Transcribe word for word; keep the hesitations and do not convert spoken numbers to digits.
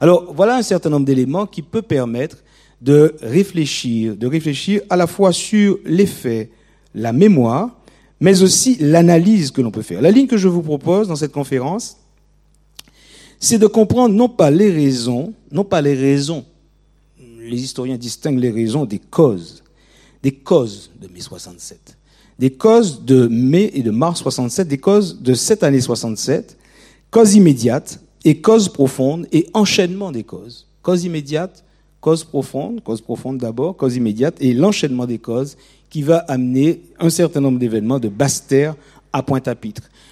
Alors, voilà un certain nombre d'éléments qui peuvent permettre de réfléchir, de réfléchir à la fois sur les faits, la mémoire, mais aussi l'analyse que l'on peut faire. La ligne que je vous propose dans cette conférence, c'est de comprendre non pas les raisons, non pas les raisons. Les historiens distinguent les raisons des causes, des causes de mai soixante-sept, des causes de mai et de mars soixante-sept, des causes de cette année soixante-sept, causes immédiates et causes profondes et enchaînement des causes. Cause immédiate, cause profonde, cause profonde d'abord, cause immédiate et l'enchaînement des causes qui va amener un certain nombre d'événements de Basse-Terre à Pointe-à-Pitre.